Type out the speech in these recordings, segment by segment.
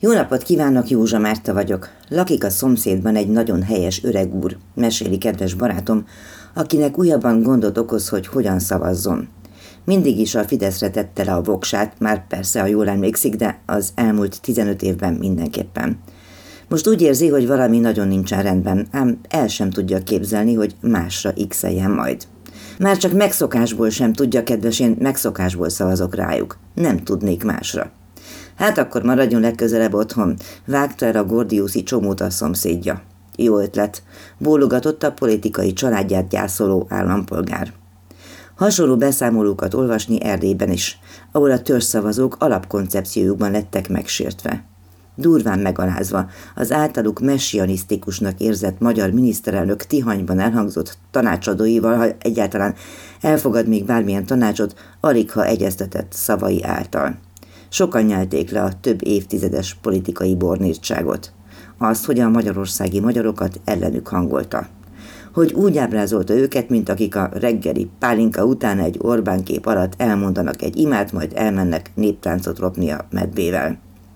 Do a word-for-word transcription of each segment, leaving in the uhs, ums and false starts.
Jó napot kívánok, Józsa Márta vagyok. Lakik a szomszédban egy nagyon helyes öreg úr, meséli kedves barátom, akinek újabban gondot okoz, hogy hogyan szavazzon. Mindig is a Fideszre tette le a voksát, már persze, ha jól emlékszik, de az elmúlt tizenöt évben mindenképpen. Most úgy érzi, hogy valami nagyon nincsen rendben, ám el sem tudja képzelni, hogy másra x-eljen majd. Már csak megszokásból sem tudja, kedves, én megszokásból szavazok rájuk. Nem tudnék másra. Hát akkor maradjon legközelebb otthon, vágta el a gordiuszi csomót a szomszédja. Jó ötlet, bólogatott a politikai családját gyászoló állampolgár. Hasonló beszámolókat olvasni Erdélyben is, ahol a törzszavazók alapkoncepciójukban lettek megsértve. Durván megalázva, az általuk messianisztikusnak érzett magyar miniszterelnök Tihanyban elhangzott tanácsadóival, ha egyáltalán elfogad még bármilyen tanácsot, aligha egyeztetett szavai által. Sokan nyelték le a több évtizedes politikai bornírtságot. Azt, hogy a magyarországi magyarokat ellenük hangolta. Hogy úgy ábrázolta őket, mint akik a reggeli pálinka után egy Orbán kép alatt elmondanak egy imát, majd elmennek néptáncot ropni a medvével.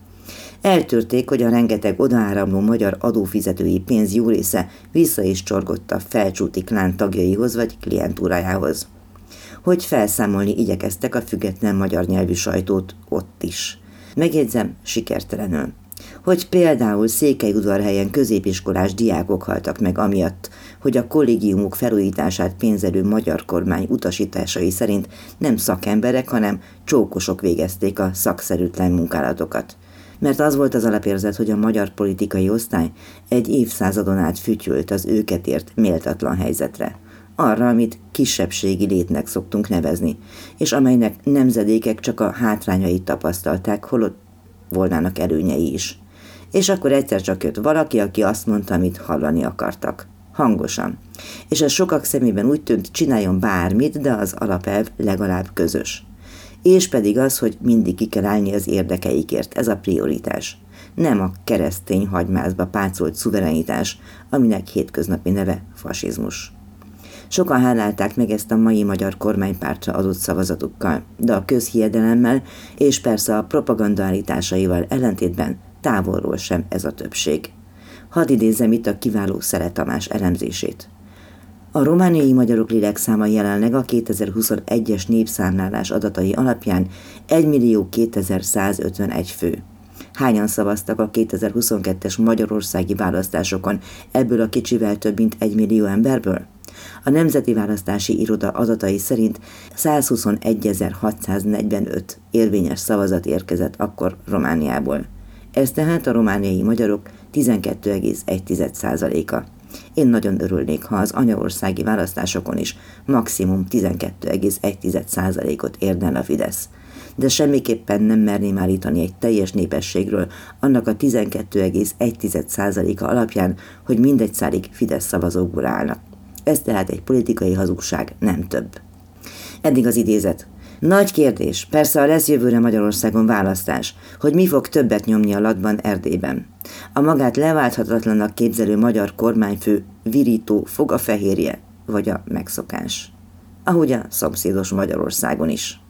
Eltörték, hogy a rengeteg odaáramló magyar adófizetői pénz jó része vissza is csorgott a felcsúti klán tagjaihoz vagy klientúrájához. Hogy felszámolni igyekeztek a független magyar nyelvű sajtót ott is. Megjegyzem, sikertelenül. Hogy például Székelyudvarhelyen középiskolás diákok haltak meg amiatt, hogy a kollégiumok felújítását pénzelő magyar kormány utasításai szerint nem szakemberek, hanem csókosok végezték a szakszerűtlen munkálatokat. Mert az volt az alapérzet, hogy a magyar politikai osztály egy évszázadon át fütyült az őket ért méltatlan helyzetre. Arra, amit kisebbségi létnek szoktunk nevezni, és amelynek nemzedékek csak a hátrányait tapasztalták, holott volnának előnyei is. És akkor egyszer csak jött valaki, aki azt mondta, amit hallani akartak. Hangosan. És ez sokak szemében úgy tűnt, csináljon bármit, de az alapelv legalább közös. És pedig az, hogy mindig ki kell állni az érdekeikért, ez a prioritás. Nem a keresztény hagymázba pácolt szuverenitás, aminek hétköznapi neve fasizmus. Sokan hálálták meg ezt a mai magyar kormánypártra adott szavazatukkal, de a közhiedelemmel és persze a propaganda állításaival ellentétben távolról sem ez a többség. Hadd idézzem itt a kiváló Szele Tamás elemzését. A romániai magyarok lélekszáma jelenleg a kétezer-huszonegyes népszámlálás adatai alapján egymillió-kétezer-százötvenegy fő. Hányan szavaztak a kétezer-huszonkettes magyarországi választásokon ebből a kicsivel több mint egy millió emberből? A Nemzeti Választási Iroda adatai szerint százhuszonegyezer-hatszáznegyvenöt érvényes szavazat érkezett akkor Romániából. Ez tehát a romániai magyarok tizenkettő egész egy százaléka. Én nagyon örülnék, ha az anyaországi választásokon is maximum tizenkettő egész egy százalékot érne el a Fidesz. De semmiképpen nem merném állítani egy teljes népességről annak a tizenkettő egész egy százaléka alapján, hogy mindegy szárig Fidesz szavazókból állnak. Ez tehát egy politikai hazugság, nem több. Eddig az idézet. Nagy kérdés, persze a lesz jövőre Magyarországon választás, hogy mi fog többet nyomni a latban Erdélyben. A magát leválthatatlannak képzelő magyar kormányfő virító fogafehérje, vagy a megszokás. Ahogy a szomszédos Magyarországon is.